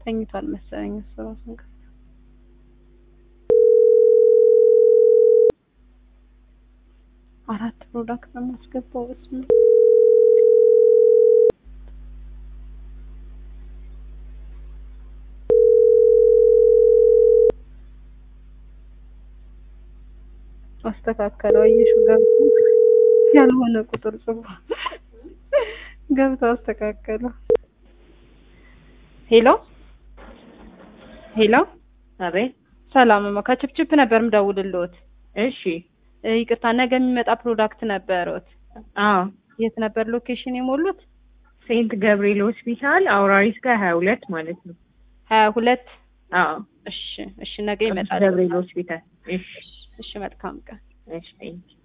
ተኝቷል መሰለኝ እሱ ራሱን አራት ፕሮዳክት ነው ማስገባው እሱ አስተካከለው እየሹ ገብቶ ያልሆነ ቁጥር ጽፎ ገብቶ አስተካከለው ሄሎ ሄሎ አቤት ሰላም ከችፕችፕ ነበር ምደውልልዎት እሺ ይቅርታ ነገ የሚመጣ ፕሮዳክት ነበርዎት አዎ የት ነበር ሎኬሽን የሞሉት ሴንት ገብርኤል ሆስፒታል አውራሪስ ጋር 22 ማለት ነው 22 አዎ እሺ ነገ ይመጣል ገብርኤል ሆስፒታል እሺ መልካም ቀን እሺ